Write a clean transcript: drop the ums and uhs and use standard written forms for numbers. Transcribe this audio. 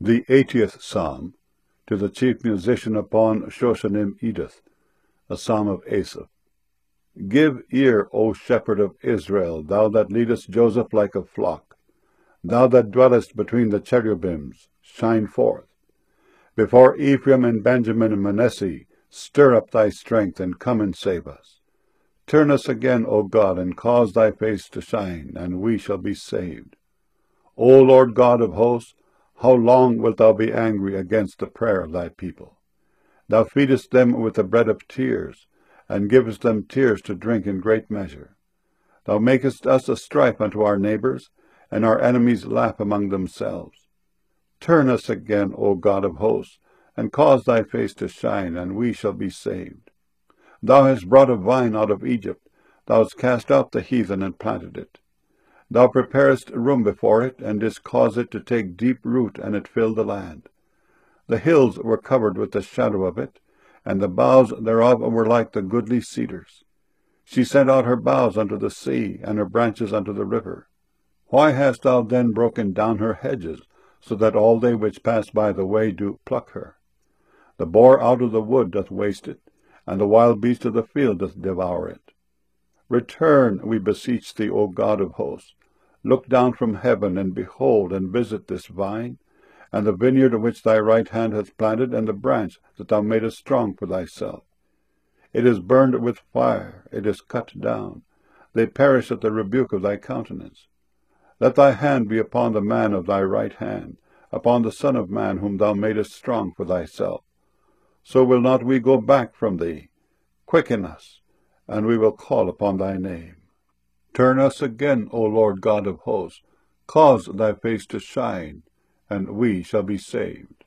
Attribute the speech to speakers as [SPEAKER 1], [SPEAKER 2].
[SPEAKER 1] The 80th Psalm, to the chief musician upon Shoshanim Edith, a psalm of Asaph. Give ear, O shepherd of Israel, thou that leadest Joseph like a flock. Thou that dwellest between the cherubims, shine forth. Before Ephraim and Benjamin and Manasseh, stir up thy strength, and come and save us. Turn us again, O God, and cause thy face to shine, and we shall be saved. O Lord God of hosts, how long wilt thou be angry against the prayer of thy people? Thou feedest them with the bread of tears, and givest them tears to drink in great measure. Thou makest us a strife unto our neighbors, and our enemies laugh among themselves. Turn us again, O God of hosts, and cause thy face to shine, and we shall be saved. Thou hast brought a vine out of Egypt, thou hast cast out the heathen and planted it. Thou preparest room before it, and didst cause it to take deep root, and it filled the land. The hills were covered with the shadow of it, and the boughs thereof were like the goodly cedars. She sent out her boughs unto the sea, and her branches unto the river. Why hast thou then broken down her hedges, so that all they which pass by the way do pluck her? The boar out of the wood doth waste it, and the wild beast of the field doth devour it. Return, we beseech thee, O God of hosts. Look down from heaven, and behold, and visit this vine, and the vineyard which thy right hand hath planted, and the branch that thou madest strong for thyself. It is burned with fire, it is cut down. They perish at the rebuke of thy countenance. Let thy hand be upon the man of thy right hand, upon the Son of Man whom thou madest strong for thyself. So will not we go back from thee. Quicken us, and we will call upon thy name. Turn us again, O Lord God of hosts. Cause thy face to shine, and we shall be saved.